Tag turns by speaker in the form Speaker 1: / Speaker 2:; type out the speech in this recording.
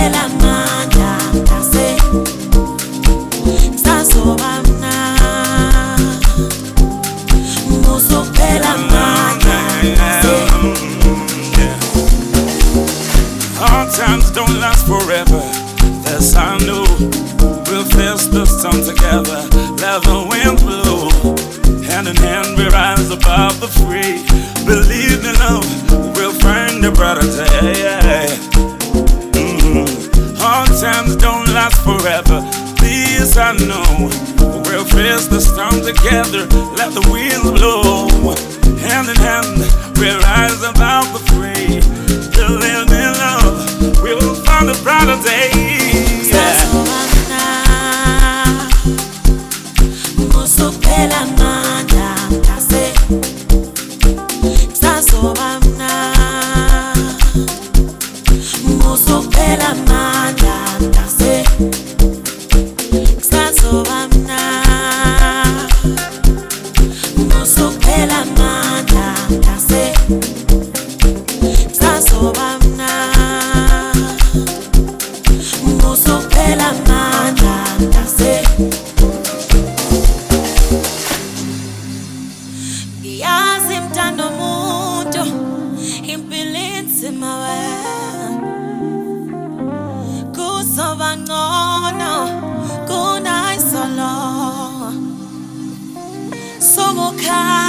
Speaker 1: Hard times don't last forever, this I know. We'll face the storm together, let the wind blow. Hand in hand we rise above the free. Believe in love, we'll find a brighter day. Hard times don't last forever, this I know. We'll face the storm together, let the wind blow. Hand in hand we rise above the free. Believe in love, we will find a brighter day.
Speaker 2: Someone